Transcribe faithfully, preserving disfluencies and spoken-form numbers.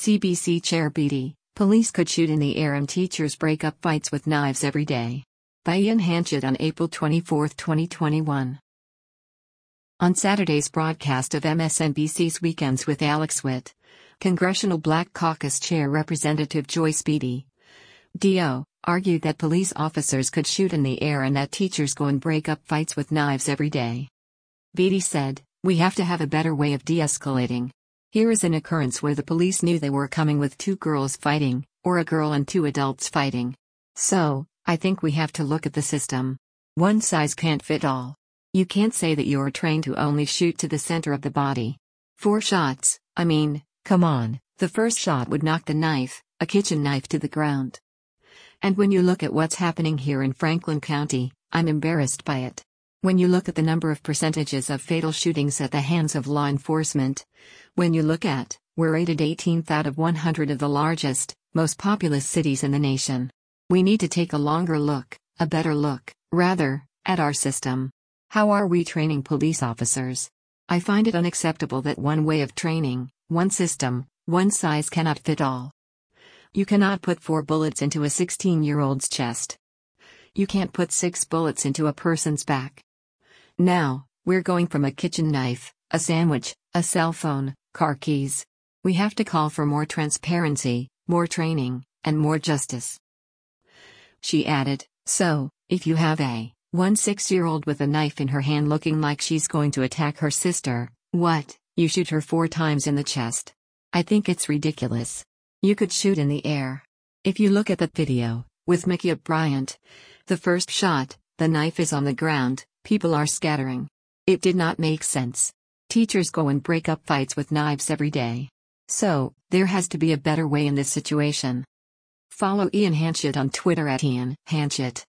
C B C Chair Beatty, police could shoot in the air and teachers break up fights with knives every day. By Ian Hanchett on April twenty-fourth, twenty twenty-one. On Saturday's broadcast of M S N B C's Weekends with Alex Witt, Congressional Black Caucus Chair Representative Joyce Beatty, D O, argued that police officers could shoot in the air and that teachers go and break up fights with knives every day. Beatty said, "We have to have a better way of de-escalating. Here is an occurrence where the police knew they were coming with two girls fighting, or a girl and two adults fighting. So, I think we have to look at the system. One size can't fit all. You can't say that you're trained to only shoot to the center of the body. Four shots, I mean, come on, the first shot would knock the knife, a kitchen knife, to the ground. And when you look at what's happening here in Franklin County, I'm embarrassed by it. When you look at the number of percentages of fatal shootings at the hands of law enforcement, when you look at, we're rated eighteenth out of one hundred of the largest, most populous cities in the nation. We need to take a longer look, a better look, rather, at our system. How are we training police officers? I find it unacceptable that one way of training, one system, one size cannot fit all. You cannot put four bullets into a sixteen-year-old's chest. You can't put six bullets into a person's back. Now, we're going from a kitchen knife, a sandwich, a cell phone, car keys. We have to call for more transparency, more training, and more justice." She added, "So, if you have a one six-year-old with a knife in her hand looking like she's going to attack her sister, what, you shoot her four times in the chest? I think it's ridiculous. You could shoot in the air. If you look at that video, with Ma'Khia Bryant, the first shot, the knife is on the ground, people are scattering. It did not make sense. Teachers go and break up fights with knives every day. So, there has to be a better way in this situation." Follow Ian Hanchett on Twitter at Ian Hanchett.